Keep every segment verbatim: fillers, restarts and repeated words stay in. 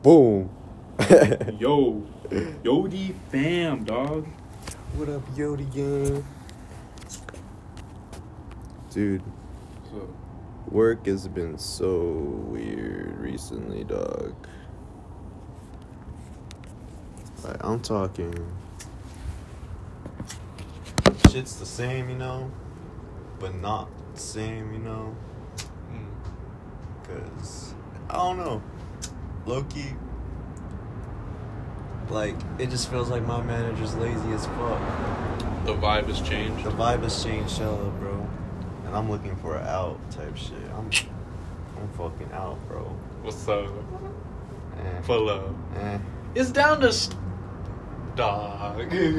Boom. Yo. Yodi fam, dog. What up, Yodi gang? Dude, So, work has been so weird recently, dog. Like, I'm talking. Shit's the same, you know, but not the same, you know. Cause I don't know, low-key, like it just feels like my manager's lazy as fuck. the vibe has changed. The vibe has changed, hella, bro. And I'm looking for an out type shit. I'm, I'm fucking out, bro. What's up? Eh, Pull up. eh. It's down to st- dog.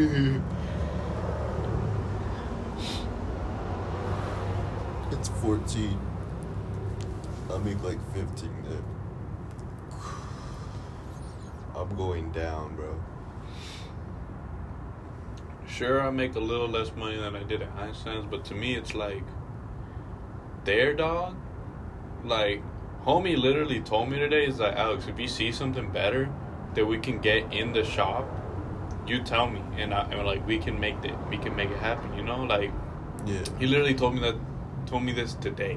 It's fourteen. I make like fifteen there. I'm going down, bro. Sure, I make a little less money than I did at Einstein's, but to me, it's like, their dog. Like, homie literally told me today, is like, Alex, if you see something better that we can get in the shop, you tell me, and I and like we can make it, we can make it happen. You know, like, Yeah. he literally told me that, told me this today.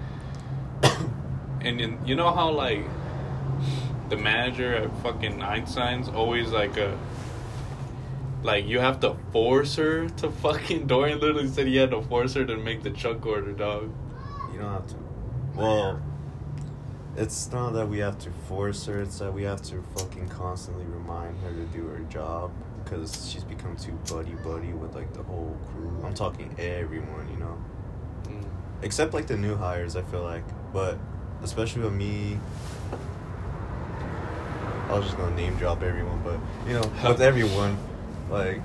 And then, you know how like the manager at fucking Einstein's always like a. Like, you have to force her to fucking... Dorian literally said he had to force her to make the chuck order, dog. You don't have to. Well, it's not that we have to force her. It's that we have to fucking constantly remind her to do her job. Because she's become too buddy-buddy with, like, the whole crew. I'm talking everyone, you know? Mm. Except, like, the new hires, I feel like. But, especially with me... I was just gonna name drop everyone, but, you know, with everyone... Like,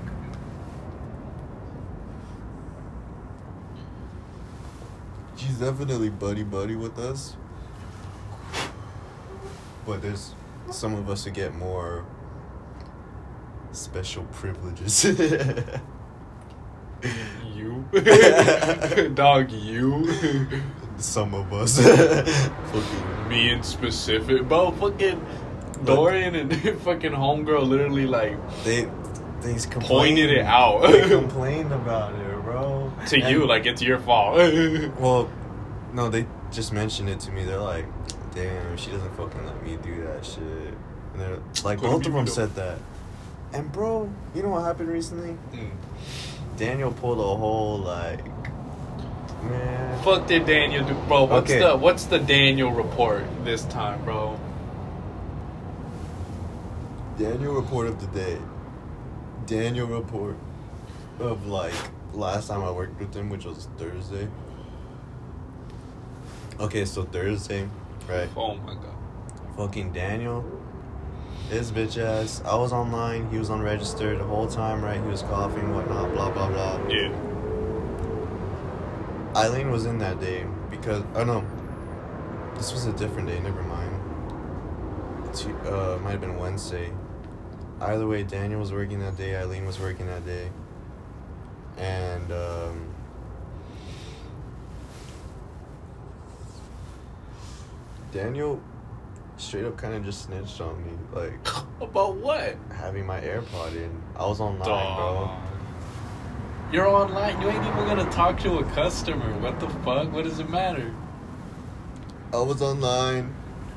she's definitely buddy-buddy with us. But there's some of us who get more special privileges. You? Dog, you? Some of us. Fucking Me in specific. Bro, fucking Dorian and fucking homegirl literally, like, They... They complained, pointed it out. They complained about it, bro. To And- you, like, it's your fault. Well, no, they just mentioned it to me. They're like, damn, she doesn't fucking let me do that shit. And they're like, Couldn't both be of them me, said that. And bro, you know what happened recently? Mm. Daniel pulled a whole, like, man. Fuck did Daniel do? Bro, what's Okay. the what's the Daniel report this time, bro? Daniel report of the day. Daniel report of, like, last time I worked with him, which was Thursday. Okay, so Thursday, right? Oh my god. Fucking Daniel, his bitch ass. I was online, he was unregistered the whole time, right? He was coughing, whatnot, blah, blah, blah. Yeah. Eileen was in that day because, oh no, this was a different day, never mind. T- uh, might have been Wednesday. Either way, Daniel was working that day, Eileen was working that day. And, um... Daniel straight up kind of just snitched on me, like, About what? having my AirPod in. I was online, Dog. bro. You're online. You ain't even gonna talk to a customer. What the fuck? What does it matter? I was online.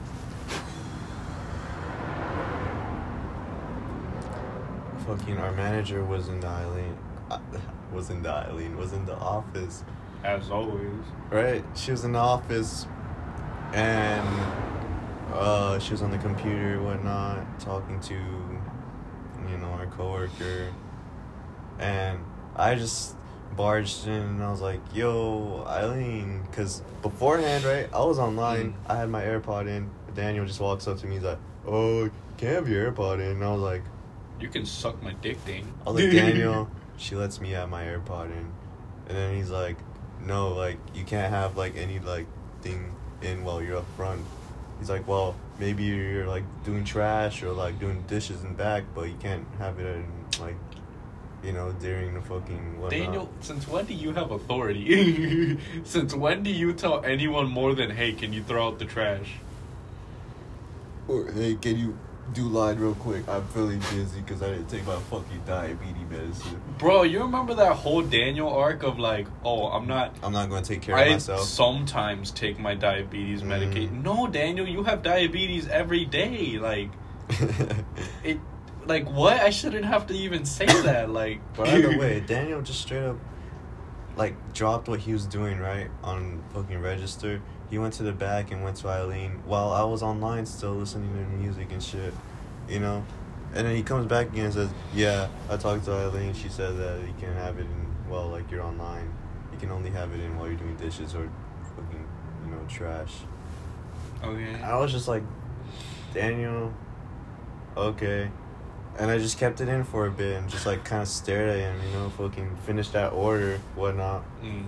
Fucking our manager was in the Eileen. Uh, was in the Eileen. Was in the office. As always. Right? She was in the office, and uh, she was on the computer and whatnot, talking to, you know, our coworker. And I just barged in and I was like, yo, Eileen, because beforehand, right, I was online, I had my AirPod in, Daniel just walks up to me, he's like, oh, you can't have your AirPod in, and I was like, You can suck my dick, Dane. I was like, Daniel, she lets me have my AirPod in, and then he's like, no, like, you can't have, like, any, like, thing in while you're up front. He's like, well, maybe you're, like, doing trash or, like, doing dishes in back, but you can't have it in, like, you know, during the fucking whatnot. Daniel, since when do you have authority? Since when do you tell anyone more than, hey, can you throw out the trash? Or, hey, can you do line real quick. I'm feeling dizzy because I didn't take my fucking diabetes medicine. Bro, you remember that whole Daniel arc of like, oh, I'm not... I'm not going to take care I of myself. sometimes take my diabetes Mm. medication. No, Daniel, you have diabetes every day. Like, it... Like, what? I shouldn't have to even say that. Like... But either way, Daniel just straight up, like, dropped what he was doing, right, on fucking register. He went to the back and went to Eileen while I was online still listening to music and shit, you know? And then he comes back again and says, yeah, I talked to Eileen. She said that you can't have it in, well, like, you're online. You can only have it in while you're doing dishes or fucking, you know, trash. Okay. I was just like, Daniel, okay. And I just kept it in for a bit and just, like, kind of stared at him, you know, fucking finished that order, whatnot. Mm.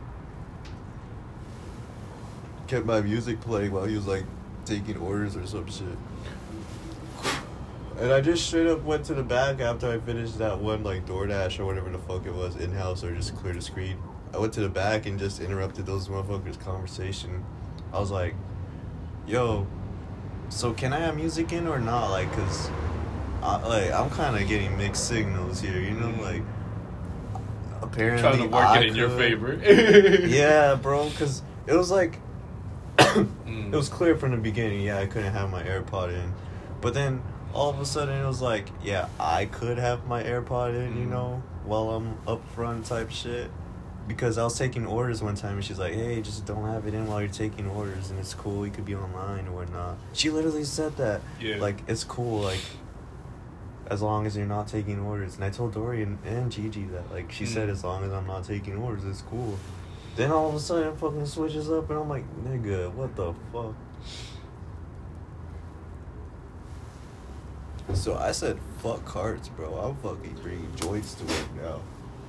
Kept my music playing while he was, like, taking orders or some shit. And I just straight up went to the back after I finished that one, like, DoorDash or whatever the fuck it was, in-house or just clear the screen. I went to the back and just interrupted those motherfuckers' conversation. I was like, yo, so can I have music in or not? Like, cause, I, like, I'm kind of getting mixed signals here, you know? Like, apparently Trying to work I it in your could- favor. Yeah, bro, cause it was like, Mm. it was clear from the beginning, yeah, I couldn't have my AirPod in. But then, all of a sudden, it was like, yeah, I could have my AirPod in, you Mm. know, while I'm up front type shit. Because I was taking orders one time, and she's like, hey, just don't have it in while you're taking orders, and it's cool, you could be online or whatnot. She literally said that. Yeah. Like, it's cool, like, as long as you're not taking orders. And I told Dorian and Gigi that, like, she Mm. said, as long as I'm not taking orders, it's cool. Then all of a sudden, it fucking switches up, and I'm like, nigga, what the fuck? So I said, fuck carts, bro. I'm fucking bringing joints to work now.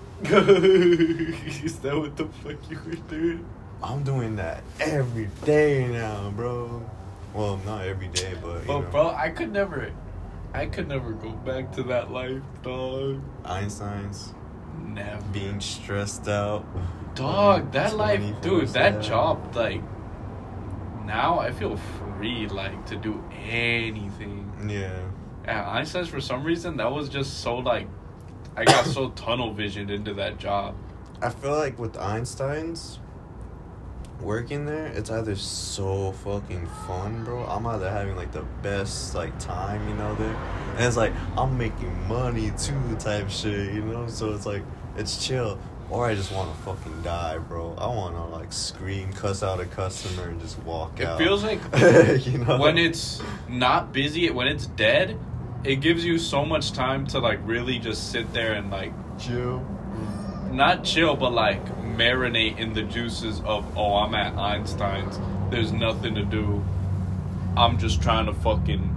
Is that what the fuck you were doing? I'm doing that every day now, bro. Well, not every day, but, you But know. bro, I could never, I could never go back to that life, dog. Einstein's Never. being stressed out. Dog, that life, dude, that twenty-four seven. job, like, now I feel free, like, to do anything. Yeah. At Einstein's, for some reason, that was just so, like, I got so tunnel visioned into that job. I feel like with Einstein's, working there, it's either so fucking fun, bro. I'm either having, like, the best, like, time, you know, there. And it's like, I'm making money, too, type shit, you know? So it's like, it's chill. Or I just want to fucking die, bro. I want to, like, scream, cuss out a customer, and just walk It out. feels like you know? when it's not busy, when it's dead, it gives you so much time to, like, really just sit there and, like, chill. not chill, but, like, marinate in the juices of, oh, I'm at Einstein's. There's nothing to do. I'm just trying to fucking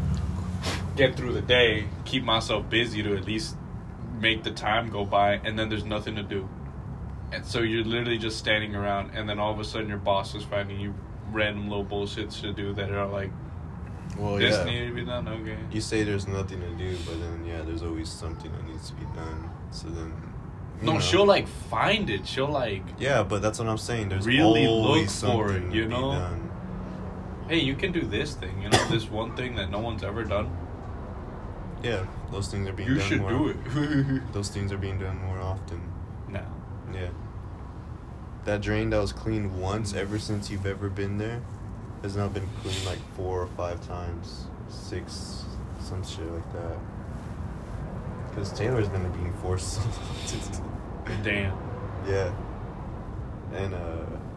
get through the day, keep myself busy to at least make the time go by, and then there's nothing to do. And so you're literally just standing around, and then all of a sudden your boss is finding you random little bullshits to do that are like, Well, this yeah. needed to be done, okay. You say there's nothing to do, but then, yeah, there's always something that needs to be done. So then... you No, know. she'll like find it. She'll like, Yeah, but that's what I'm saying. There's Really always look for it, something you to be know? done. hey, you can do this thing, you know, this one thing that no one's ever done. Yeah, those things are being You done should more. do it. Those things are being done more often. No. Yeah. That drain that was cleaned once ever since you've ever been there has now been cleaned like four or five times. Six, some shit like that. Because Taylor's been being forced so long to do. Damn. Yeah. And, uh...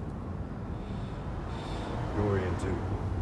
Dorian, too.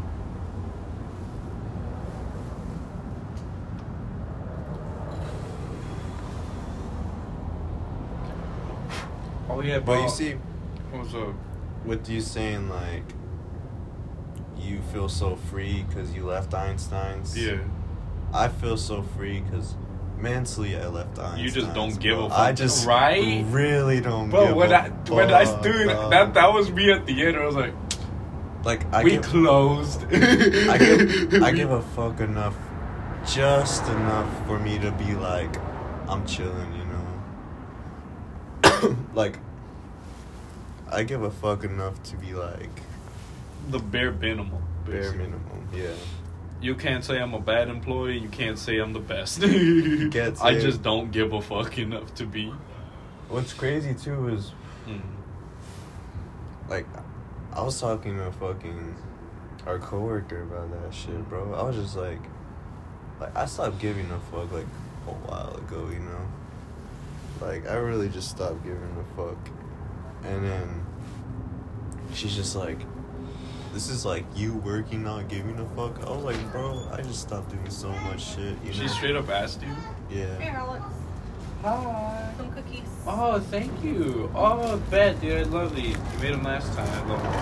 Oh yeah, But bro. you see, What's up? with you saying, like, you feel so free because you left Einstein's. Yeah. I feel so free because mentally I left Einstein's. You just don't give bro. a fuck. I just Right? really don't Bro, give when a I when I fuck, dude, dog. that that was me at the end. I was like, Like, I we give, closed. I give, I give a fuck enough, just enough for me to be like, I'm chilling, you know? Like, I give a fuck enough to be like, the bare minimum. bare basically. minimum, yeah. You can't say I'm a bad employee. You can't say I'm the best. You can't say I just don't give a fuck enough to be. What's crazy too is, Mm. like, I was talking to fucking our coworker about that shit, bro. I was just like, like I stopped giving a fuck like a while ago, you know. Like I really just stopped giving a fuck, and then she's just like, this is like you working, not giving a fuck. I was like, bro, I just stopped doing so much shit, you She know? straight up asked you? Yeah. Here, Alex. Hi. Some cookies. Oh, thank you. Oh, bet, dude. I love these. You made them last time. I love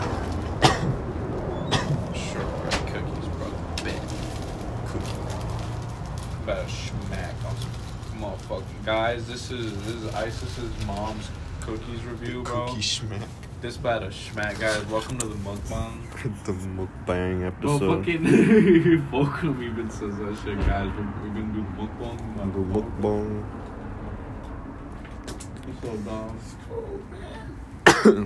them. Sure, right. Cookies, bro. Bet. Cookie. About to smack on some motherfucking guys. This is this is Isis's mom's cookies review, bro. Cookie schmack. This about to smack, guys. Welcome to the mukbang. The mukbang Bro, episode. fucking Fulcrum even says that shit, guys. We're, we're gonna do the mukbang. The mukbang. What's up, dog?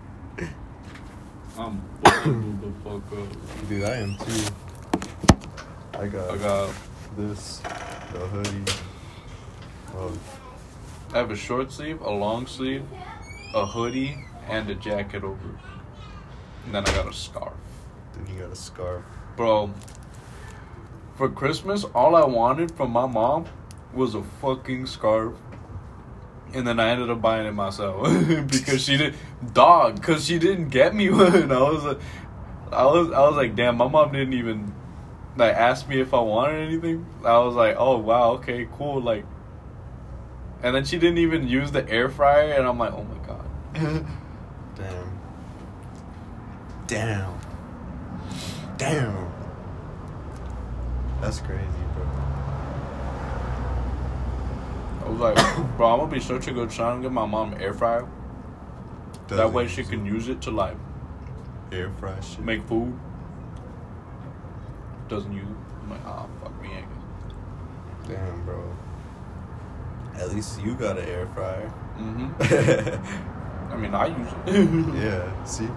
I'm fucking the fuck up. Dude, I am too. I got, I got. this, the hoodie. Oh, I have a short sleeve, a long sleeve, a hoodie, and a jacket over. And then I got a scarf. then you got a scarf. Bro, for Christmas, all I wanted from my mom was a fucking scarf. And then I ended up buying it myself. because she did dog, because she didn't get me one. I was like, I was, I was like, damn, my mom didn't even like ask me if I wanted anything. I was like, oh wow, okay, cool, like. And then she didn't even use the air fryer, and I'm like, oh my god. Damn. Damn. Damn. That's crazy, bro. I was like, bro, I'm gonna be such a good son and get my mom an air fryer. That Doesn't way she use can it. use it to like Air fry shit. make food. Doesn't use it. I'm like, ah, oh, fuck me, I guess. Damn, bro. At least you got an air fryer. Mm-hmm. I mean, I use it. Yeah, see?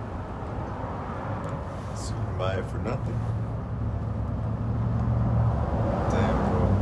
So you can buy it for nothing. Damn, bro.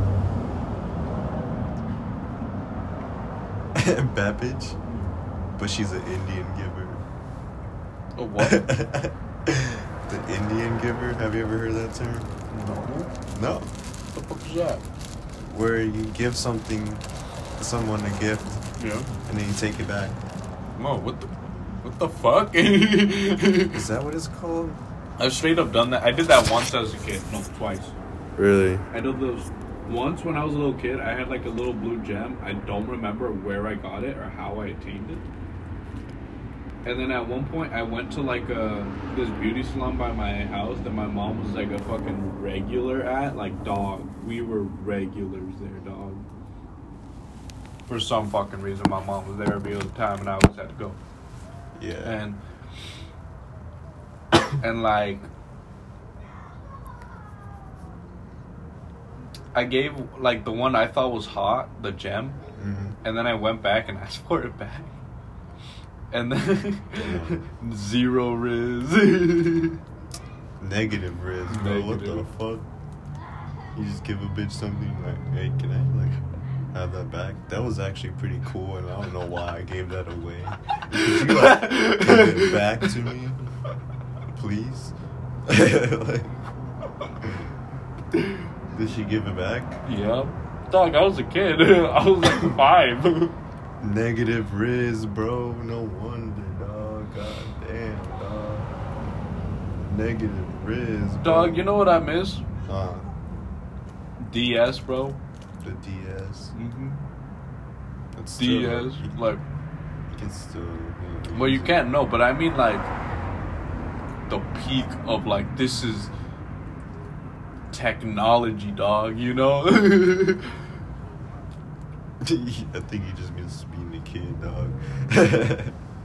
Bad bitch? But she's an Indian giver. A what? The Indian giver? Have you ever heard that term? No. No. What the fuck is that? Where you give something to someone a gift Yeah. and then you take it back. No, what the what the fuck? Is that what it's called? I've straight up done that. I did that once as a kid. No, twice. Really? I did those once when I was a little kid. I had like a little blue gem. I don't remember where I got it or how I attained it. And then at one point, I went to like a this beauty salon by my house that my mom was like a fucking regular at. Like, dog, we were regulars there, dog. For some fucking reason, my mom was there every other time, and I always had to go. Yeah. And and like, I gave like the one I thought was hot, the gem, Mm-hmm. and then I went back and asked for it back. And then zero riz. Negative riz, bro. What the Negative. fuck? You just give a bitch something like, hey, can I like have that back? That was actually pretty cool, and I don't know why I gave that away. Could you like give it back to me, please? Like, did she give it back? Yep. Dog, I was a kid. I was like five. Negative riz, bro. No wonder, dog. God damn, dog. Negative riz, bro. Dog, you know what I miss? Uh, D S, bro. the D S. Mm-hmm. It's D still- S, you- like, you can still. You know, well, you use it. can't know, but I mean, like, the peak of, like, this is technology, dog, you know? I think you just miss being a kid, dog.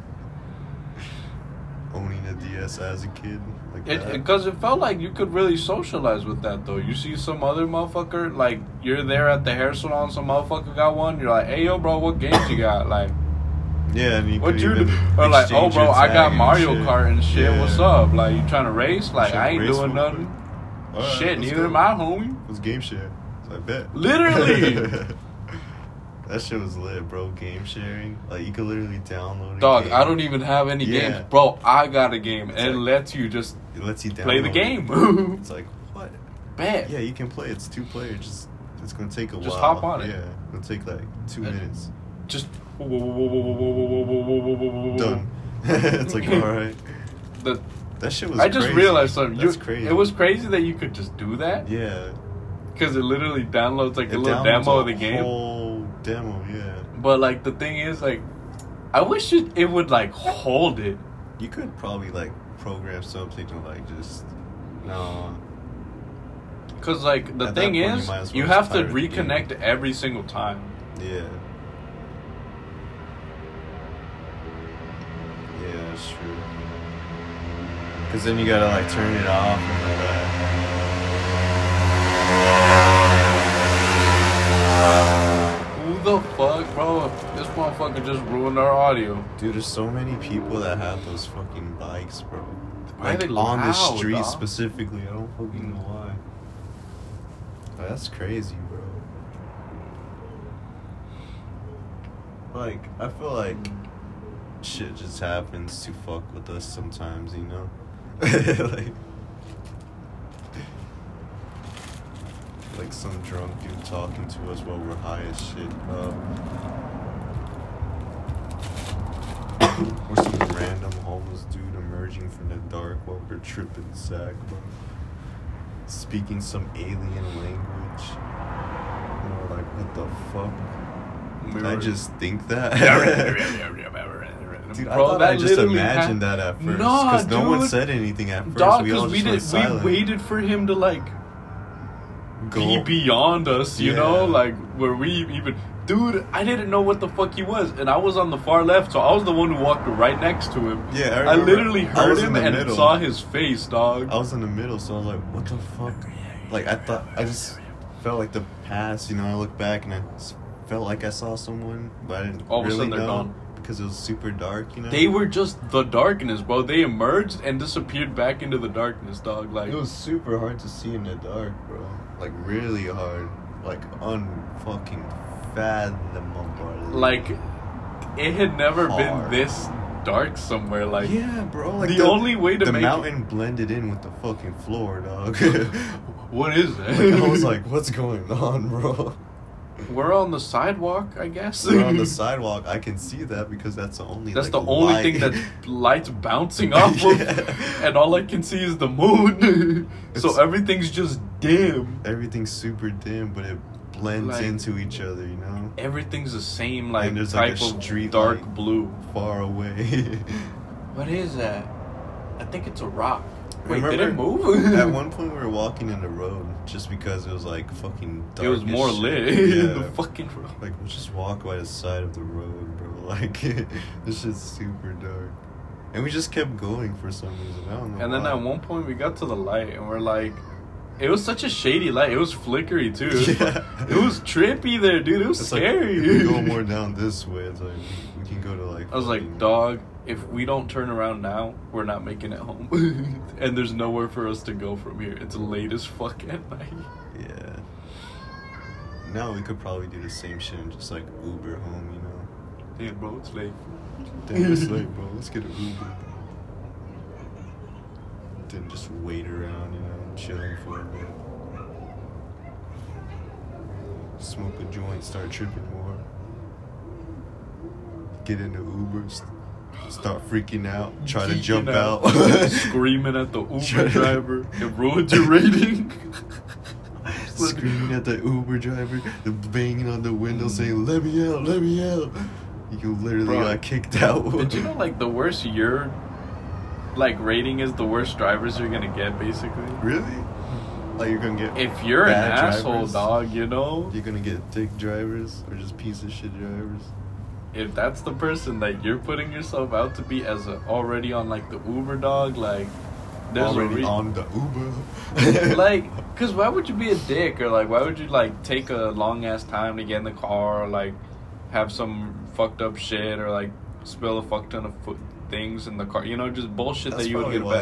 Owning a D S as a kid, like that. Because it, it felt like you could really socialize with that, though. You see some other motherfucker, like, you're there at the hair salon, some motherfucker got one, you're like, hey, yo, bro, what games you got? Like, Yeah, and you what could you do? even Or like, oh, exchange bro, your I got tag Mario and shit. Kart and shit. Yeah. What's up? Like, you trying to race? Like, Shit, I ain't race doing real nothing. All right, Shit, let's neither go. am I, homie. It was game share. So I bet. Literally. That shit was lit, bro. Game sharing. Like, you could literally download a Dog, game. I don't even have any Yeah. games. Bro, I got a game. It's and it like- lets you just It lets you download play the it. game. It's like, what? Bet. Yeah, you can play. It's two players. Just, it's going to take a Just while. hop on it. Yeah. It'll take like two Uh, minutes. Just Done. It's like, alright. The, That shit was I just crazy. realized something. That's You- crazy. It was crazy that you could just do that. Yeah. Because it literally downloads like a It little downloads demo a of the game. whole demo, yeah. But like the thing is, like, I wish it, it would like hold it. You could probably like program something to like just no. Cause like the At that thing point, you is, might as well you just have to pirate the game. reconnect every single time. Yeah. Yeah, that's true. Cause then you gotta like turn it off and all that. Who the fuck, bro? This motherfucker just ruined our audio. Dude, there's so many people that have those fucking bikes, bro. Why are Like they on the loud, street dog? specifically. I don't fucking know why. But that's crazy, bro. Like, I feel like shit just happens to fuck with us sometimes, you know? like, like some drunk dude talking to us while we're high as shit. Um, or some random homeless dude emerging from the dark while we're tripping sack, bro. Speaking some alien language. And we're like, what the fuck? Did I just think that? Dude, I Bro, thought that I just literally imagined hap- that at first. Nah, Because no one dude. said anything at first. Dog, we all because we just went did, we silent. waited for him to like Go- be beyond us, you Yeah. know, like where we even. Dude, I didn't know what the fuck he was, and I was on the far left, so I was the one who walked right next to him. Yeah, I I, remember. literally I heard was in him the and middle. saw his face, dog. I was in the middle, so I was like, what the fuck? Like, I thought, I just felt like the past, you know, I looked back and I s- felt like I saw someone, but I didn't All of a really sudden they're know gone. because it was super dark, you know? They were just the darkness, bro. They emerged and disappeared back into the darkness, dog. Like, It was super hard to see in the dark, bro. Like, really hard. Like, unfucking fathomable. like it had never been Hard. this dark somewhere. Like, Yeah, bro. Like the only way to the make mountain blended in with the fucking floor, dog. what is that? Like, I was like, what's going on, bro? we're on the sidewalk, I guess. We're on the sidewalk. I can see that because that's the only. That's like, the only light. thing that light's bouncing off of, Yeah. and all I can see is the moon. so It's- everything's just dim. Everything's super dim, but it blends Like- into each other. You know, Everything's the same, like And there's, type like, a of street dark light. blue. far away. What is that? I think it's a rock. Wait, Remember, did it move? At one point, we were walking in the road just because it was like fucking dark. it was as more shit. lit in Yeah. the fucking road. Like, we'll just walk by the side of the road, bro. Like, this shit's super dark. And we just kept going for some reason. I don't know And then why. at one point we got to the light and we're like, it was such a shady light. It was flickery too. It was, Yeah. it was trippy there, dude. It was It's scary. Like, if we go more down this way, it's like, we, we can go to like... I was like, fucking- dog, if we don't turn around now, we're not making it home. And there's nowhere for us to go from here. It's late as fuck at night. Yeah. Now we could probably do the same shit and just like Uber home, you know? Damn, bro, it's late. Damn, it's late, bro. Let's get an Uber. Then just wait around, you know, chilling for a bit. Smoke a joint, start tripping more. Get into Ubers, start freaking out, try to Geeking jump out. Screaming at the Uber Try- driver. It ruined your rating. Screaming at the Uber driver, banging on the window saying, let me out, let me out. You literally Bro, got kicked out. Did you know, like, the worse your, like, rating is, the worse drivers you're gonna get, basically? Really? Like, you're gonna get... If you're an bad asshole, drivers? dog, you know? You're gonna get dick drivers or just piece of shit drivers. If that's the person that you're putting yourself out to be as a, already on, like, the Uber, dog, like, there's Already a re- on the Uber. like, because why would you be a dick? Or, like, why would you, like, take a long-ass time to get in the car or, like, have some fucked up shit or, like, spill a fuck ton of fo- things in the car? You know, just bullshit That's that you would probably get why back.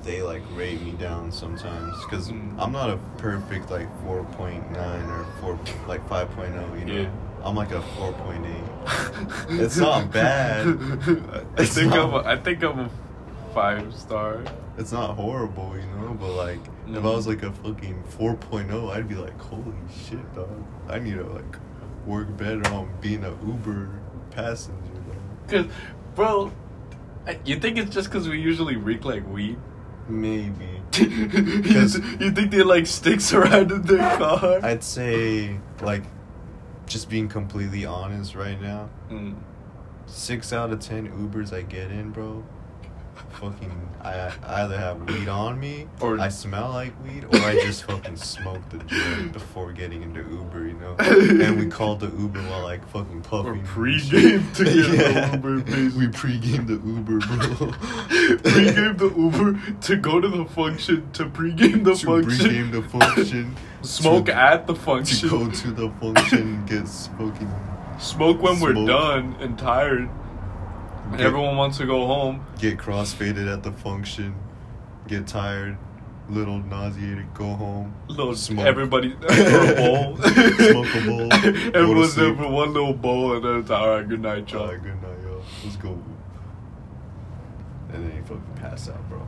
they like rate me down sometimes because Mm. I'm not a perfect like four point nine or four like five point oh. You know, Yeah. I'm like a four point eight. It's not bad. I It's think not- I'm. A, I think I'm a five star. It's not horrible, you know, but like if I Mm. was like a fucking four point oh, I'd be like, holy shit, dog. I need to like work better on being an Uber passenger, dog. Cause, bro, I- you think it's just because we usually reek like weed? Maybe. you, you think they like sticks around in their car? I'd say like just being completely honest right now. Mm. Six out of ten Ubers I get in, bro. Fucking, I, I either have weed on me, Or- or I smell like weed, or I just fucking smoked the joint before getting into Uber, you know. And we called the Uber while like fucking puffing. Or and pre-game shit. to get Yeah. the Uber, please. We pre-gamed the Uber, bro. Pre-game the Uber to go to the function to pre-game the to function. pre-game the function. Smoke to, at the to function. go to the function, get smoking. Smoke when we're Smoke. done and tired. And Get- everyone wants to go home. Get crossfaded at the function, get tired, little nauseated, go home, Little smoke. everybody for a bowl. Smoke a bowl, go to Everyone's there sleep. for one little bowl and then it's alright, good night, y'all. Alright, good night, yo. Let's go. And then you fucking pass out, bro.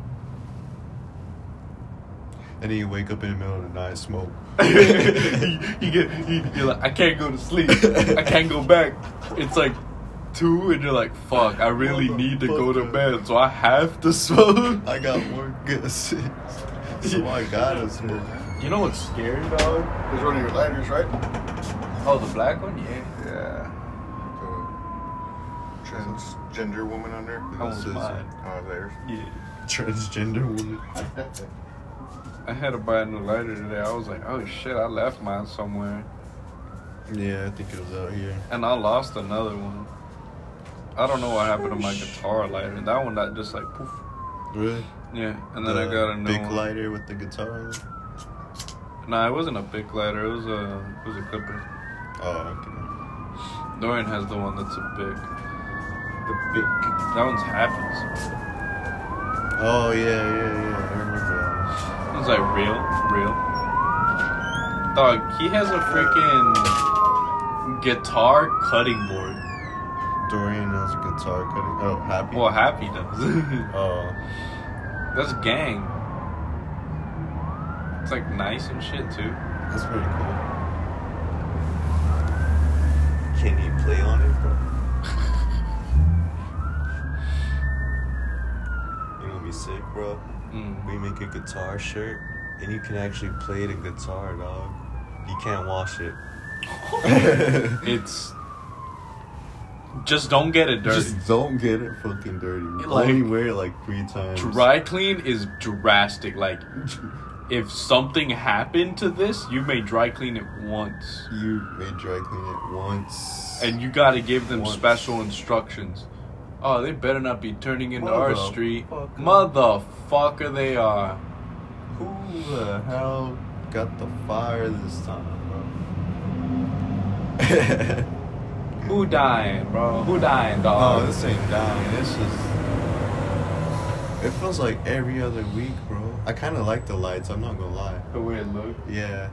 And then you wake up in the middle of the night, smoke. you, you get you, you're like, I can't go to sleep. I can't go back. It's like two and you're like, fuck, I really need to go to Motherfucker. bed, so I have to smoke. I got work at six, so I gotta smoke. You know what's scary, dog? There's one of your lighters, right? Oh, the black one? Yeah. Yeah. The transgender woman under. That one's This is- mine. Oh, theirs. Yeah. Transgender woman. I had to buy a new lighter today. I was like, oh shit, I left mine somewhere. Yeah, I think it was out here. And I lost another one. I don't know what happened to my guitar lighter. That one that just like poof. Really? Yeah. And then the I got a new big one. lighter with the guitar on it? Nah, it wasn't a big lighter. It was a it was a clipper. Oh, okay. Dorian has the one that's a big. The big. That one's Happy's. Oh, yeah, yeah, yeah. I remember that one. It's like real, real. Dog, he has a freaking guitar cutting board. Dorian has a guitar cutting. Oh, happy. Well, Happy does. Oh, That's gang. It's like nice and shit too. that's pretty cool. Can you play on it, bro? You know what'd be sick, bro? Mm. We make a guitar shirt, and you can actually play the guitar, dog. You can't wash it. It's just don't get it dirty. Just don't get it fucking dirty. Like- Only wear it like three times. Dry clean is drastic. Like, if something happened to this, you may dry clean it once. You may dry clean it once. And you gotta give them Once. special instructions. Oh, they better not be turning into our street. Motherfucker. Motherfucker, they are. Who the hell got the fire this time, bro? Who dying, bro? Who dying, Oh, dog? this ain't dying. It's just. It feels like every other week, bro. I kind of like the lights. I'm not gonna lie. The way it looks. Yeah.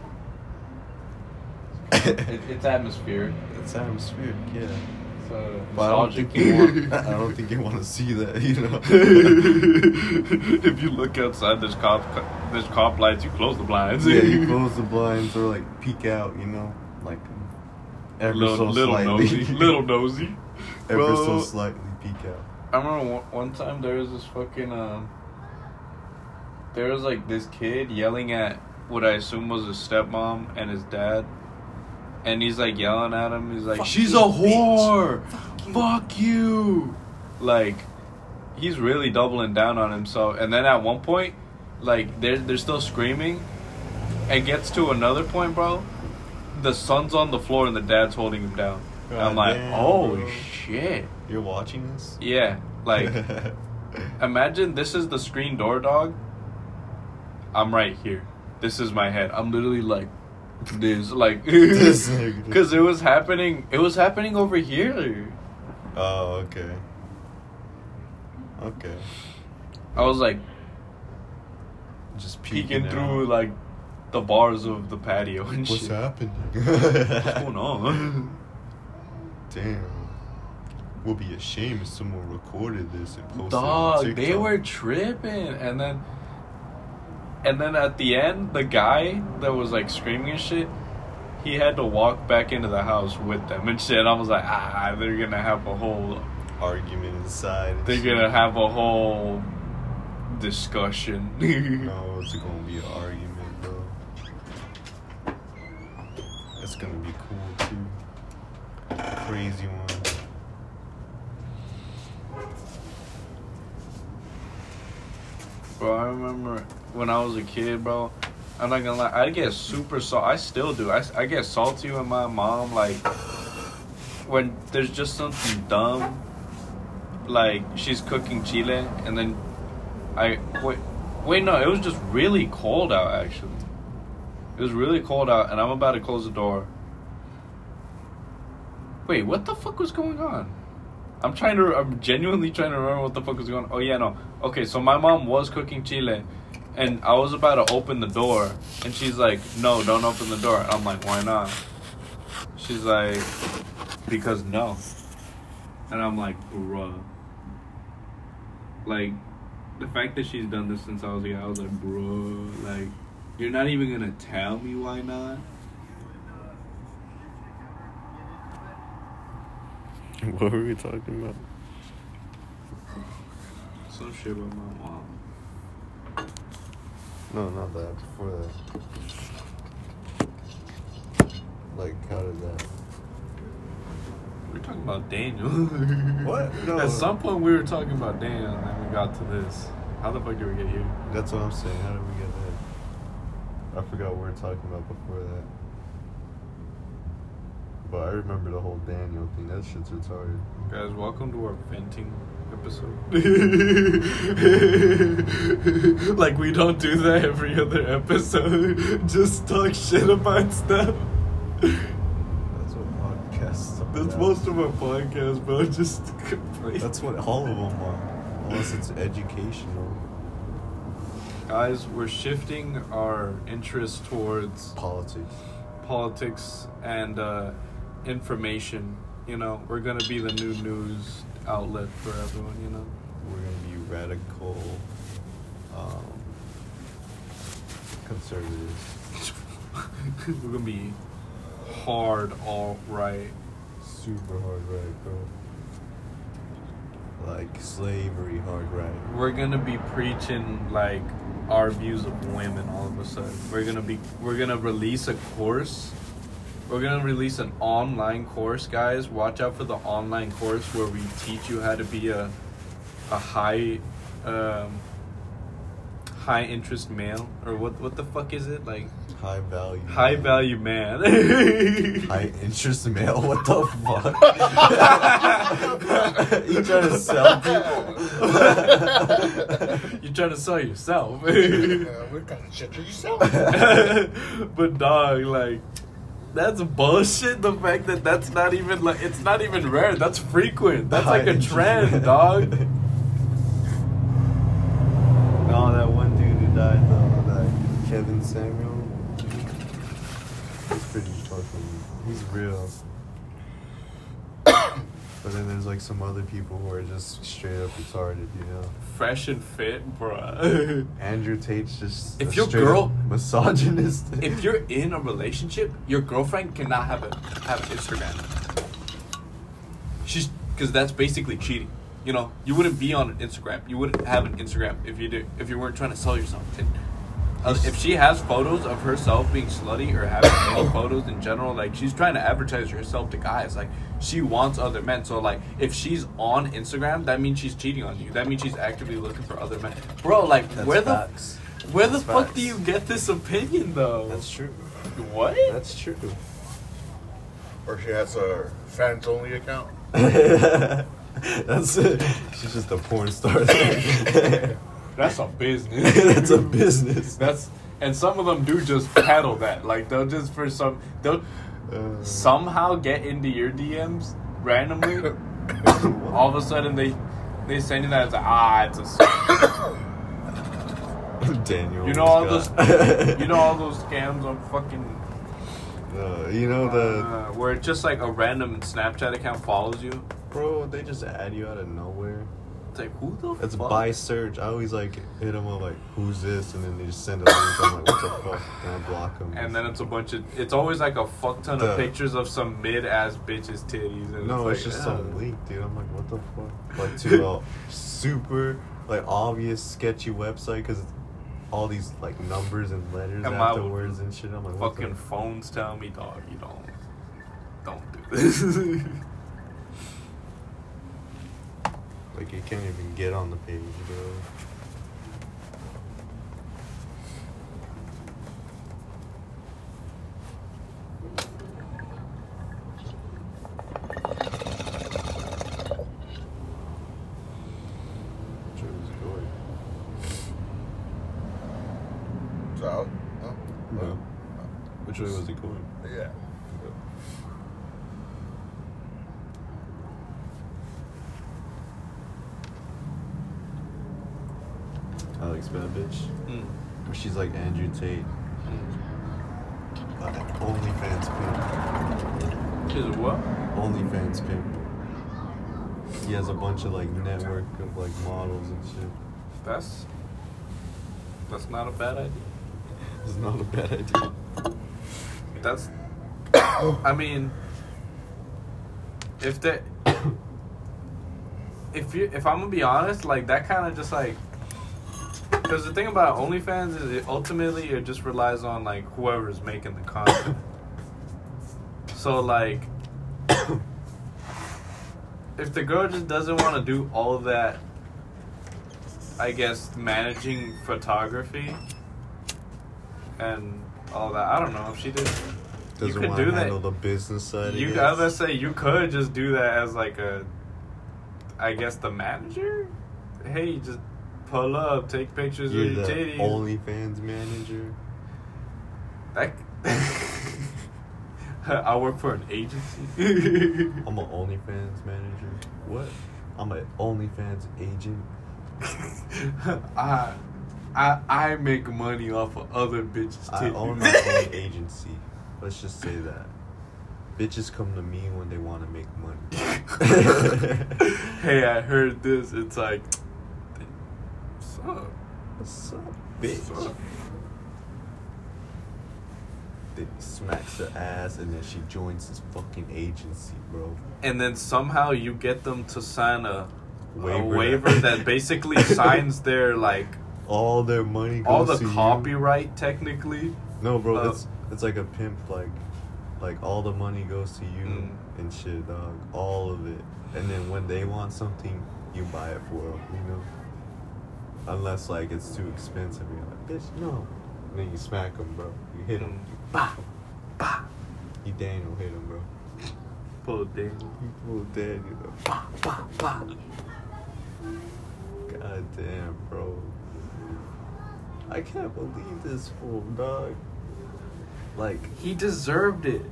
It, it's atmospheric. It's atmospheric, yeah. So, But I don't nostalgic think you you want. want. I don't think you want to see that, you know. If you look outside, there's cop, there's cop lights. You close the blinds. Yeah, you close the blinds or like peek out, you know, like ever little, so little slightly. nosy, little nosy. ever Bro. so slightly peek out. I remember one, one time there was this fucking um. There was like this kid yelling at what I assume was his stepmom and his dad, and he's like yelling at him. He's like, Fuck "She's you, a bitch. whore. Fuck you." Fuck you!" Like, he's really doubling down on himself. And then at one point, like they're they're still screaming, and gets to another point, bro. The son's on the floor and the dad's holding him down. And I'm God like, damn, oh bro. shit. You're watching this? Yeah, like, imagine this is the screen door, dog. I'm right here. This is my head. I'm literally like this, like, This nigga. because it was happening. It was happening over here. Oh, okay. Okay. I was like, Just peeking peeking through out. like the bars of the patio and What's shit. happening? What's going on? Damn. We'll be ashamed if someone recorded this and posted it on Dog, TikTok. they were tripping, and then, and then at the end, the guy that was like screaming and shit, he had to walk back into the house with them and shit. I was like, ah, they're gonna have a whole argument inside. and They're shit. gonna have a whole discussion. No, it's gonna be an argument, bro. It's gonna be cool too. Crazy one. Bro, I remember when I was a kid, bro. I'm not gonna lie, I get super salt. I still do. I, I get salty with my mom, like when there's just something dumb, like she's cooking chile, and then I wait. Wait, no, it was just really cold out. Actually, it was really cold out, and I'm about to close the door. Wait, what the fuck was going on? I'm trying to. I'm genuinely trying to remember what the fuck was going on. Oh yeah, no. Okay, so my mom was cooking chile, and I was about to open the door, and she's like, "No, don't open the door." I'm like, "Why not?" She's like, "Because no." And I'm like, "Bruh." Like, the fact that she's done this since I was a kid, I was like, "Bruh, like, you're not even gonna tell me why not?" What were we talking about? Some shit about my mom. No, not that. Before that. Like, how did that? We were talking about Daniel. What? No. At some point we were talking about Daniel, and then we got to this. How the fuck did we get here? That's what I'm saying. How did we get there? I forgot what we were talking about before that. But I remember the whole Daniel thing. That shit's retarded. Guys, welcome to our venting episode. Like, we don't do that every other episode. Just talk shit about stuff. That's what podcasts are. That's about. most of our podcasts, bro. Just complain. That's what all of them are. Unless it's educational. Guys, we're shifting our interest towards Politics. politics and uh, information. You know, we're gonna be the new news outlet for everyone. You know, We're going to be radical, um, conservatives. we're gonna be hard alt right. Super hard right, bro. Like slavery hard right. We're gonna be preaching like our views of women all of a sudden. We're gonna be we're gonna release a course. We're gonna release an online course, guys. Watch out for the online course where we teach you how to be a a high um high interest male, or what what the fuck is it? Like High value. high man. value man. High interest male. What the fuck? You trying to sell people? You're trying to sell yourself. Uh, what kind of shit are you selling? But dog, like, that's bullshit. The fact that that's not even like it's not even rare. That's frequent. That's like a trend, dog. No, that one dude who died though, that Kevin Samuel. He's pretty fucking. He's real. But then there's like some other people who are just straight up retarded, you know. Fresh and fit, bruh. Andrew Tate's just If a your straight girl- up misogynist. If you're in a relationship, your girlfriend cannot have a have Instagram. She's because that's basically cheating. You know, you wouldn't be on an Instagram. You wouldn't have an Instagram if you did if you weren't trying to sell yourself. And, uh, if she has photos of herself being slutty or having male photos in general, like she's trying to advertise herself to guys. Like she wants other men. So like if she's on Instagram, that means she's cheating on you. That means she's actively looking for other men. Bro, like That's where facts. the where the That's fuck facts. do you get this opinion though? That's true. What? That's true. Or she has a fans only account. That's it. She's just a porn star. That's a business. That's a business. That's and some of them do just peddle that. Like they'll just for some they'll Uh, somehow get into your D Ms randomly. All of a sudden they they send you that it's like, ah it's a Daniel. You know all got- those. You know all those scams on fucking. Uh, you know the Uh, where it's just like a random Snapchat account follows you. bro. They just add you out of nowhere. It's like who the It's fuck? by search. I always like hit them up like, who's this? And then they just send a link. I'm like, what the fuck? And I block them. And then it's a bunch of. It's always like a fuck ton The- of pictures of some mid ass bitch's titties. And no, it's, like, just yeah. some link, dude. I'm like, what the fuck? Like to a super like obvious sketchy website because it's all these like numbers and letters And my afterwards and shit. I'm like, what Fucking the phones tell me, dog, you don't, don't do this. Like you can't even get on the page, bro. Which way was it going? It's out. No. No. Which way was it going? Yeah. Alex bad bitch. Mm. She's like Andrew Tate. Uh, OnlyFans pimp. Is it what? OnlyFans pimp. He has a bunch of like network of like models and shit. That's, that's not a bad idea. It's not a bad idea. That's, I mean, if that, if you, if I'm gonna be honest, like that kind of just like, because the thing about OnlyFans is it ultimately it just relies on like whoever's making the content. So like, if the girl just doesn't want to do all of that, I guess managing photography and all that, I don't know if she did. You Doesn't could want to do handle that. the business side. You, I I guess. was gonna say you could just do that as like a, I guess the manager. Hey, just pull up, take pictures You're of your the titties. OnlyFans manager. That, I work for an agency. I'm an OnlyFans manager. What? I'm an OnlyFans agent. I, I, I make money off of other bitches' I titties. own my own agency. Let's just say that. Bitches come to me when they want to make money. Hey, I heard this. It's like, what's up? What's up, bitch? What's up? Then he smacks her ass and then she joins his fucking agency, bro. And then somehow you get them to sign a Waiver. a waiver that basically signs their like All their money goes all the to you. copyright technically. No, bro, Uh, it's it's like a pimp. Like, like all the money goes to you Mm. and shit, dog. All of it. And then when they want something, you buy it for them. You know. Unless like it's too expensive, you're like, bitch, no. And then you smack them, bro. You hit them. Mm. Bah, bah. You Daniel hit him, bro. Pull it down. You pull Daniel. Though. Bah, bah, bah. God damn, bro. I can't believe this fool, dog. Like, He deserved it.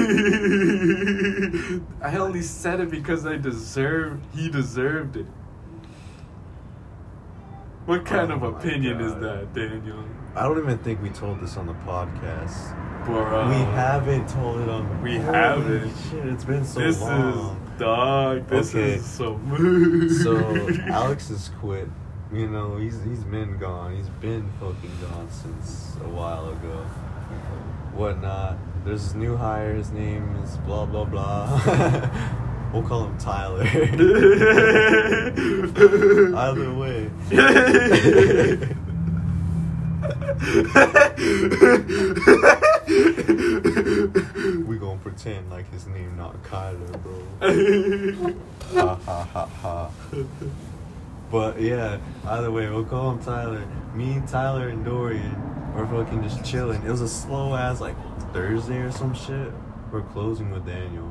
I only said it because I deserved. He deserved it. What kind Oh of my opinion is God. that, Daniel? I don't even think we told this on the podcast. Bro, we haven't told it on. we Holy haven't. Shit, it's been so This long. is dog. This Okay. is so. So Alex has quit. You know, he's he's been gone. He's been fucking gone since a while ago. Whatnot. There's this new hire. His name is blah blah blah. We'll call him Tyler. Either way. We gonna pretend like his name not Kyler, bro. Ha ha ha ha. But yeah, either way, we'll call him Tyler. Me, Tyler, and Dorian are fucking just chilling. It was a slow ass like Thursday or some shit. We're closing with Daniel.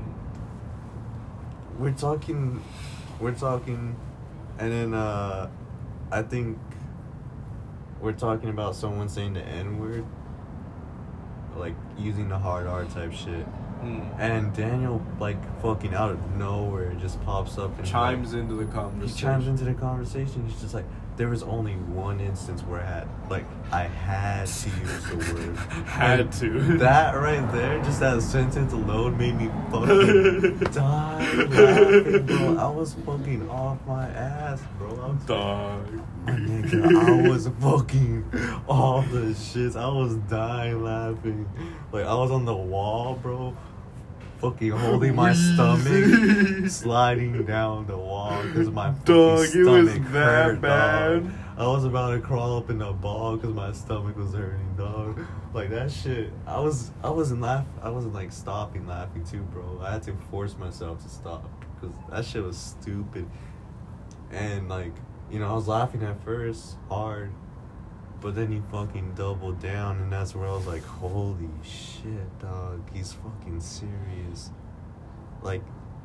We're talking, we're talking, and then uh, I think we're talking about someone saying the N word, like using the hard R type shit. Mm. And Daniel, like, fucking out of nowhere, just pops up and Chimes like, into the he conversation. chimes into the conversation. He's just like, there was only one instance where I had, like, I had to use the word. Had to. That right there, just that sentence alone made me fucking die laughing, bro. I was fucking off my ass, bro. I was, Dog. my nigga, I was fucking off the shits. I was dying laughing. Like, I was on the wall, bro. Fucking holding my stomach, sliding down the wall because my fucking Dog, stomach it was that hurt, bad. dog. I was about to crawl up in a ball because my stomach was hurting, dog. Like that shit. I was, I wasn't laugh. I wasn't like stopping laughing too, bro. I had to force myself to stop because that shit was stupid. And like, you know, I was laughing at first hard. But then he fucking doubled down, and that's where I was like, holy shit, dog. He's fucking serious. Like,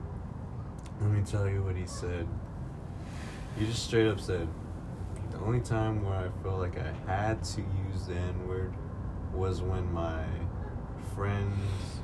let me tell you what he said. He just straight up said, the only time where I felt like I had to use the N-word was when my friend's,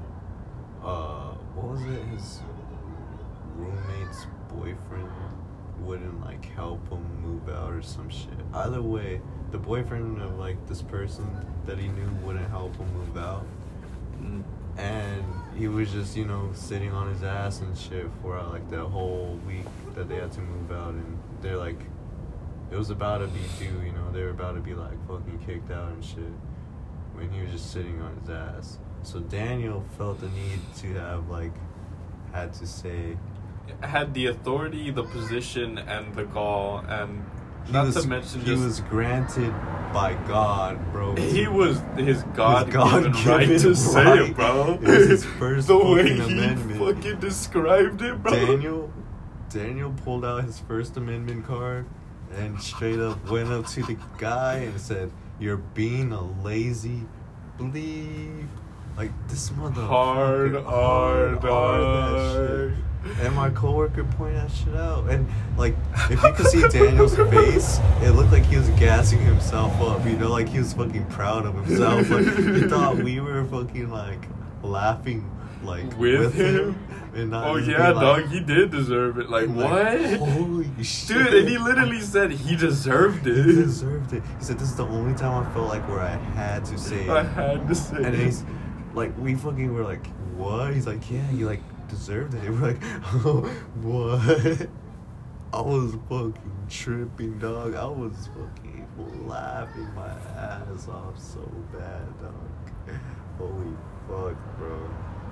uh, what was it? His roommate's boyfriend wouldn't, like, help him move out or some shit. Either way, the boyfriend of like this person that he knew wouldn't help him move out, Mm. and he was just, you know, sitting on his ass and shit for uh, like the whole week that they had to move out. And they're like, it was about to be due, you know, they were about to be like fucking kicked out and shit when he was just sitting on his ass. So Daniel felt the need to have like had to say, Had the authority, the position, and the gall, and He not was, to mention he just was granted by God, bro. he was his God-given God-given right to say right. it, bro. It was his first the way fucking he amendment. fucking described it, bro. Daniel, Daniel pulled out his First Amendment card and straight up went up to the guy and said, "You're being a lazy bleep." Like this motherfucker. Hard, hard, that dog. shit. And my coworker pointed that shit out. And like, if you could see Daniel's face, it looked like he was gassing himself up. You know, like he was fucking proud of himself. Like he thought we were fucking like laughing like With with, him? him. And not Oh just yeah, being like, dog, he did deserve it. Like, like, what? Holy shit. Dude, and he literally said he deserved He it. deserved it. He said this is the only time I felt like where I had to say it. I had to say And it. he's like, we fucking were like, what? He's like, yeah, you like deserved it. We're like, oh, what? I was fucking tripping, dog. I was fucking laughing my ass off so bad, dog. Holy fuck, bro.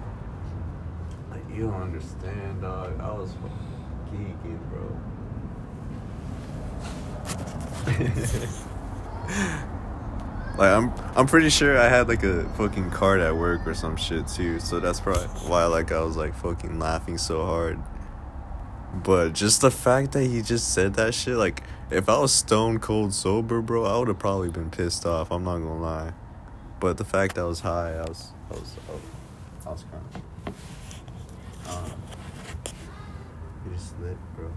Like, you don't understand, dog. I was fucking geeking, bro. Like, I'm I'm pretty sure I had like a fucking card at work or some shit too, so that's probably why like I was like fucking laughing so hard. But just the fact that he just said that shit, like if I was stone cold sober, bro, I would have probably been pissed off. I'm not gonna lie. But the fact that I was high, I was I was I was, I was kind of um, you just lit, bro.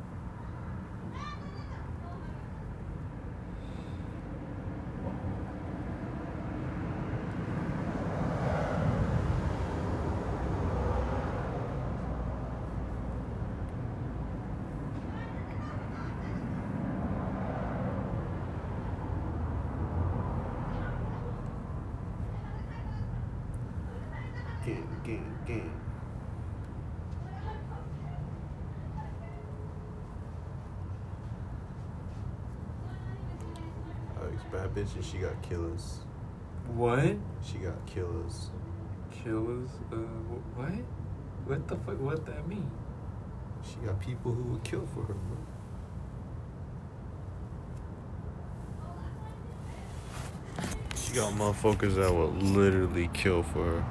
Gang, gang, gang. Alex, bad bitch and she got killers. What? She got killers. Killers? Uh, wh- what? What the fuck? What that mean? She got people who would kill for her, bro. She got motherfuckers that would literally kill for her.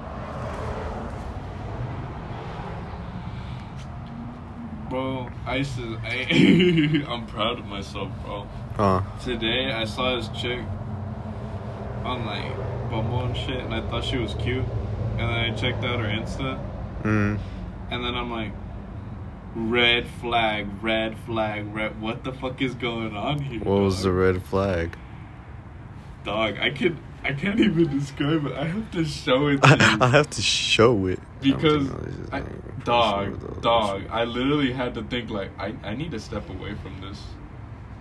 Bro, I used to. I, I'm proud of myself, bro. Huh? Today I saw this chick on like Bumble and shit, and I thought she was cute. And then I checked out her Insta, Mm. and then I'm like, red flag, red flag, red. What the fuck is going on here? What was the dog? red flag? Dog, I can I can't even describe it. I have to show it to you. I have to show it. Because, I'm I, thinking, dog, dog, I literally had to think like, I, I need to step away from this.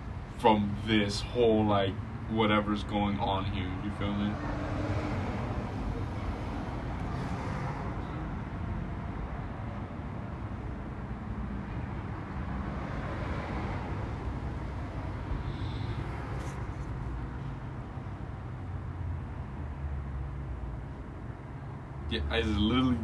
from this whole, like, whatever's going on here. You feel me? Yeah, I just literally...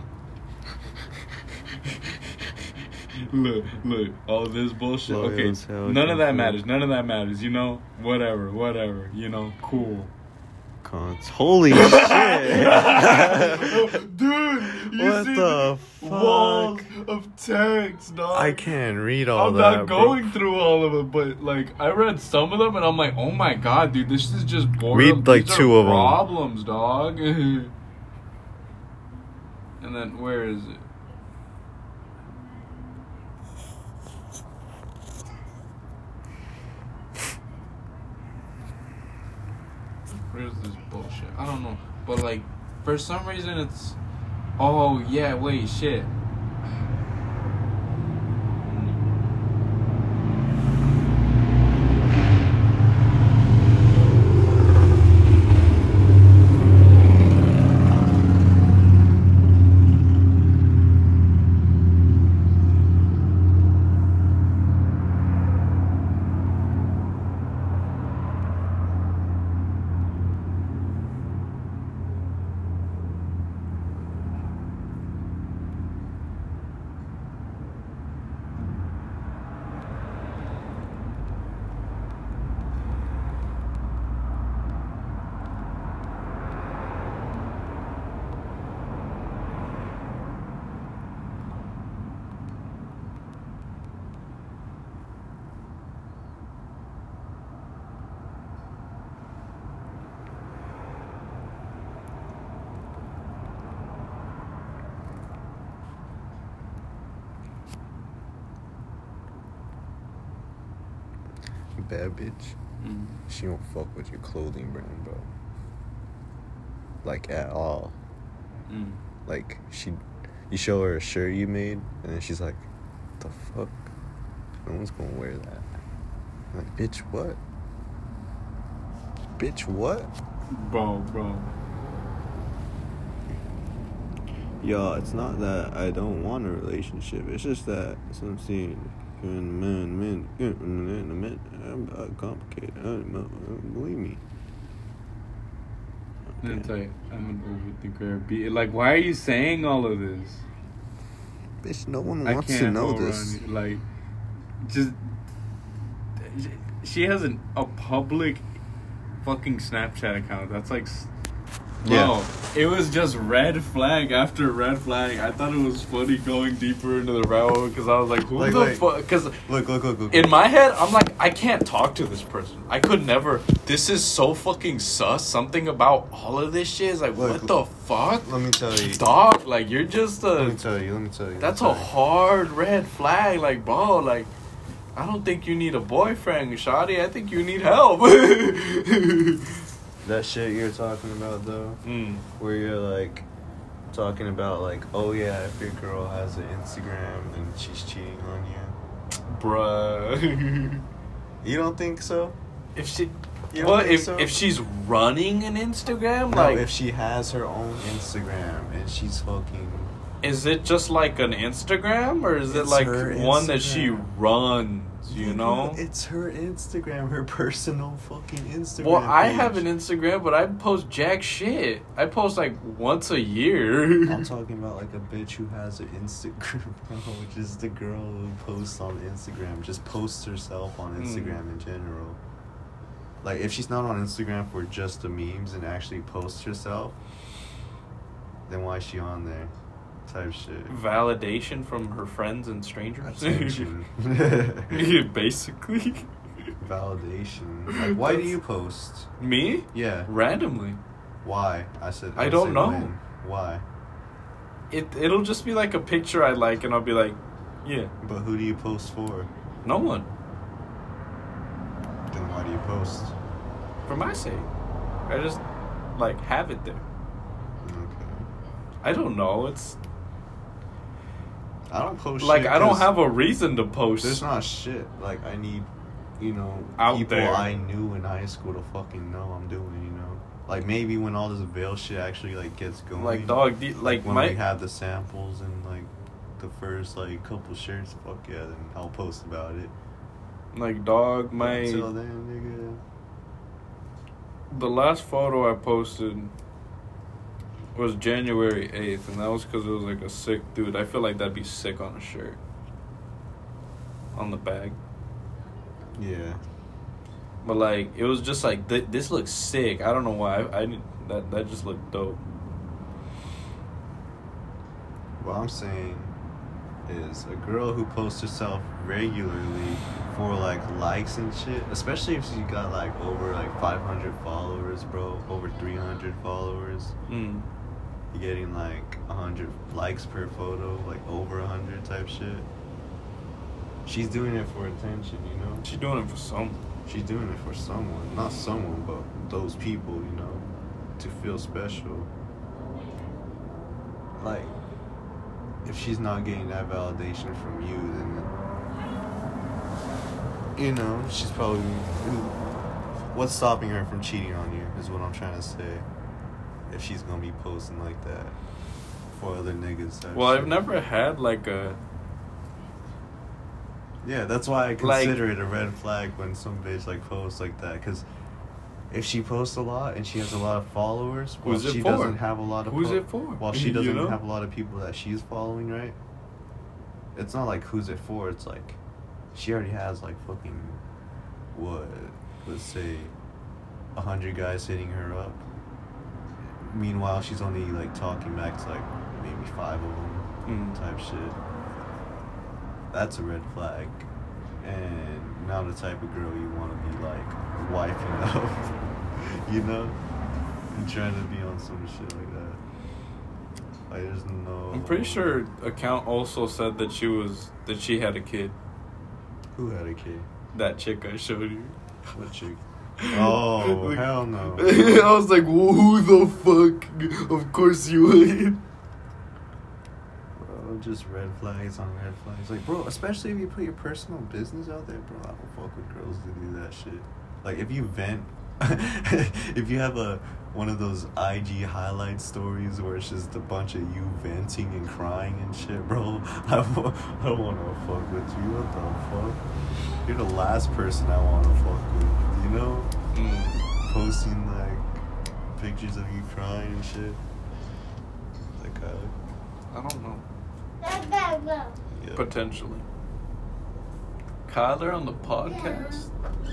look, look, all this bullshit. Loyal Okay, as hell, none of that confirmed. matters. None of that matters. You know, whatever, whatever. You know, cool. Cons. Holy shit! Dude, you What see the walls fuck? of text, dog. I can't read all I'm that. not bro. going through all of it, but like I read some of them, and I'm like, oh my god, dude, this is just boredom. Read, like, These are two of 'em. Problems, dog. And then where is it? Where's this bullshit? I don't know. But like, for some reason it's... Oh, yeah, wait, shit. Bad bitch. Mm. She don't fuck with your clothing brand, bro. Like, at all. Mm. Like, she, you show her a shirt you made, and then she's like, the fuck? No one's gonna wear that. I'm like, bitch, what? Bitch, what? Bro, bro. Yo, it's not that I don't want a relationship. It's just that, that's what I'm saying. Man, man, man, man, man, I'm uh, complicated. I don't know. Believe me. It's like, I'm an overthinker. Be like, why are you saying all of this? Bitch, no one I wants can't to know hold this. on. Like, just she has an, a public fucking Snapchat account. That's like, s- bro, Yeah. it was just red flag after red flag. I thought it was funny going deeper into the railroad because I was like, who Like, the like- fuck? Because Look, look, look, look. in my head, I'm like, I can't talk to this person. I could never. This is so fucking sus. Something about all of this shit is like, Look, what the fuck? Let me tell you. Dog, like, you're just Let me a. tell you. Let me tell you. let me That's tell a you. hard red flag. Like, bro, like, I don't think you need a boyfriend, Shawty. I think you need help. That shit you're talking about, though, mm. where you're like talking about, like, oh yeah, if your girl has an Instagram and she's cheating on you. Bruh. You don't think so? if she. You don't What think if so? if she's running an Instagram? No, Like, if she has her own Instagram and she's fucking. is it just like an Instagram, or is it It's like her one that she Instagram. runs? You know. It's her Instagram, her personal fucking Instagram. Well, I page. have an Instagram, but I post jack shit. I post like once a year. I'm talking about like a bitch who has an Instagram, bro, which is the girl who posts on Instagram, just posts herself on Mm. Instagram in general. Like, if she's not on Instagram for just the memes and actually posts herself, then why is she on there? Type shit. Validation from her friends and strangers. Attention. Basically. Validation. Like, why do you post? Me? Yeah. Randomly. Why? I said. I would don't say know. when. Why? It it'll just be like a picture I like, and I'll be like, yeah, But who do you post for? no one. Then why do you post? For my sake. I just like have it there. Okay. I don't know. It's I don't post like shit I don't 'cause have a reason to post. There's not shit. Like, I need you know, Out people there. I knew in high school to fucking know I'm doing, you know. Like, maybe when all this veil shit actually, like, gets going. Like, dog, the, like, when my... we have the samples and, like, the first, like, couple shirts, fuck yeah, then I'll post about it. Like, dog, my... Until then, nigga. The last photo I posted was January eighth, and that was because it was, like, a sick dude. I feel like that'd be sick on a shirt. On the bag. Yeah. But, like, it was just, like, th- this looks sick. I don't know why. I, I that, that just looked dope. What I'm saying is a girl who posts herself regularly for, like, likes and shit, especially if she got, like, over, like, five hundred followers, bro, over three hundred followers. Mm. You're getting, like, one hundred likes per photo, like, over one hundred type shit. She's doing it for attention, you know? She's doing it for someone. She's doing it for someone. Not someone, but those people, you know? To feel special. Like, if she's not getting that validation from you, then, you know, she's probably... What's stopping her from cheating on you is what I'm trying to say. If she's gonna be posting like that for other niggas. That Well, shit. I've never had, like, a... Yeah, that's why I Like- consider it a red flag when some bitch, like, posts like that. Because if she posts a lot and she has a lot of followers, well, Who's it she for? doesn't have a lot of... Who's po- it for? While she You doesn't know? have a lot of people that she's following, right? It's not like who's it for. It's like she already has, like, fucking, what, let's say, a hundred guys hitting her up. Meanwhile, she's only, like, talking back to, like, maybe five of them Mm. type shit. That's a red flag. And not the type of girl you want to be, like, wifing up. You know? And trying to be on some shit like that. Like, there's no... I'm pretty sure account also said that she was... That she had a kid. Who had a kid? That chick I showed you. What chick? Oh, Like- hell no. I was like, who the fuck? Of course you would. Bro, just red flags on red flags. Like, bro, especially if you put your personal business out there, bro, I don't fuck with girls to do that shit. Like, if you vent, if you have a one of those I G highlight stories where it's just a bunch of you venting and crying and shit, bro, I, w- I don't want to fuck with you. What the fuck? You're the last person I want to fuck with, you know? Mm. Posting, like, pictures of you crying and shit. Like, uh, I don't know. yeah. Potentially. Kyler on the podcast?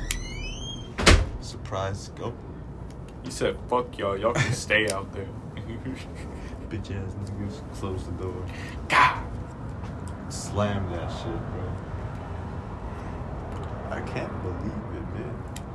Surprise. Go. He said, fuck y'all. Y'all can stay out there. Bitch ass niggas. Close the door. God. Slam that shit, bro. I can't believe it, man.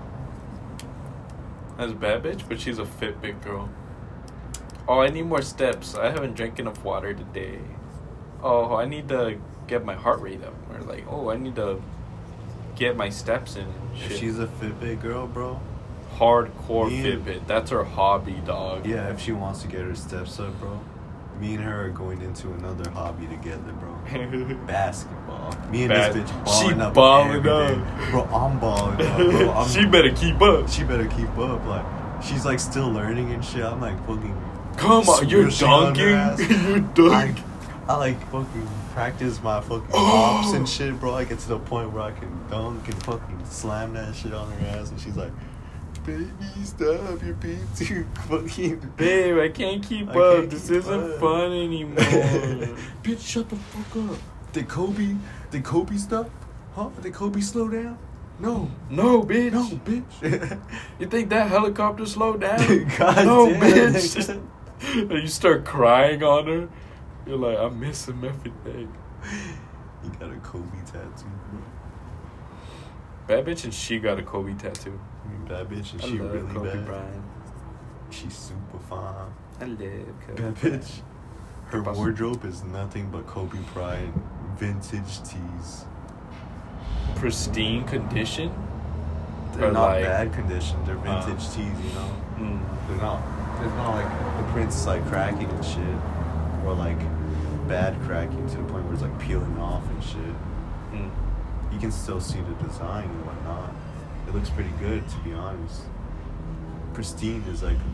That's a bad bitch, but she's a fit big girl. Oh, I need more steps. I haven't drank enough water today. Oh, I need to get my heart rate up. Or like, oh, I need to get my steps in and shit. If she's a Fitbit girl, bro. Hardcore Me and- Fitbit. That's her hobby, dog. Yeah, if she wants to get her steps up, bro. Me and her are going into another hobby together, bro. Basketball. Me and Bas- this bitch she balling up balling every day. up. Bro, I'm balling up, bro. I'm, She better keep up. She better keep up. Like, she's, like, still learning and shit. I'm, like, fucking... Come on, you're swishing on her ass. dunking. You're dunking. I, I, like, fucking practice my fucking hops and shit, bro. I get to the point where I can dunk and fucking slam that shit on her ass. And she's like, baby, stop. You're being too fucking... Babe, I can't keep I up. can't This keep isn't up. fun anymore. Bitch, shut the fuck up. Did Kobe, did Kobe stop? Huh? Did Kobe slow down? No. No, bitch. No, bitch. You think that helicopter slowed down? God no, damn, bitch. nigga. And you start crying on her. You're like, I miss him every day. You got a Kobe tattoo, bro. Bad bitch and she got a Kobe tattoo. I mean, bad bitch, and I she love really Kobe bad. Bryant. She's super fine. I love Kobe. Bad bitch. Her Possible. wardrobe is nothing but Kobe Bryant vintage tees. Pristine condition? They're Or not like- bad condition. They're Uh. vintage tees, you know. Mm. They're not. It's not like the print's like cracking and shit, or like bad cracking to the point where it's like peeling off and shit. Mm. you can still see the design and whatnot. It looks pretty good, to be honest. Pristine is like,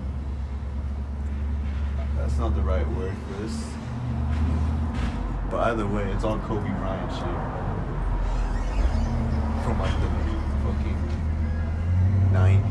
that's not the right word for this. But either way, it's all Kobe Bryant shit. From like the fucking nineties.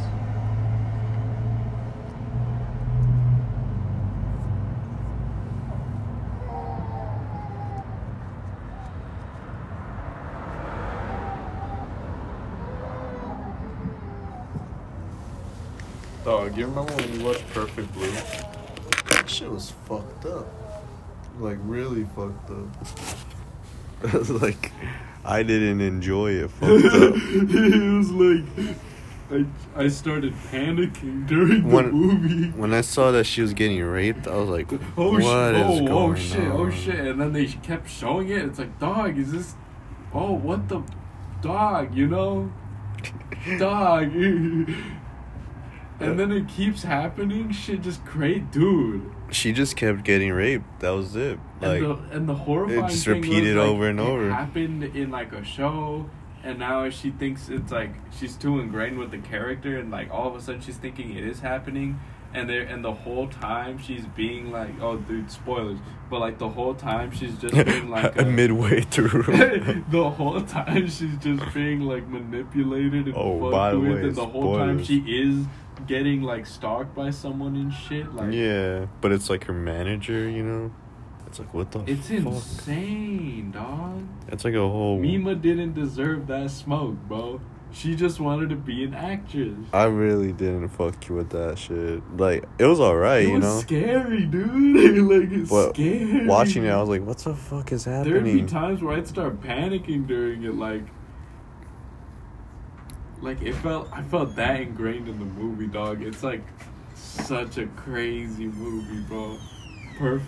Dog, you remember when you watched Perfect Blue? That shit was fucked up. Like, really fucked up. Like, I didn't enjoy it fucked up. It was like, I, I started panicking during the When- movie. When I saw that she was getting raped, I was like, Oh, what sh- is oh, going oh shit, on? oh shit. And then they kept showing it. It's like, dog, is this, oh, what the, dog, you know? Dog. And then it keeps happening. Shit, just great, dude. She just kept getting raped. That was it. Like, and the and the horrifying it just thing repeated was, like, over and it over. happened in like a show, and now she thinks it's like she's too ingrained with the character, and like all of a sudden she's thinking it is happening, and there and the whole time she's being like, oh dude, spoilers, but like the whole time she's just being like a, midway through. the whole time she's just being like manipulated and Oh, fucked by the with, way, and the whole time spoilers. she is getting like stalked by someone and shit. Like, Yeah, but it's like her manager, you know? It's like, what the it's fuck? insane, dog. It's like a whole... Mima didn't deserve that smoke, bro. She just wanted to be an actress. I really didn't fuck with that shit. Like, it was alright, It you was know? scary, dude. Like, it's But scary. watching it, I was like, what the fuck is There'd be happening? times where I'd start panicking during it, like... Like, it felt... I felt that ingrained in the movie, dog. It's, like, such a crazy movie, bro. Perfect.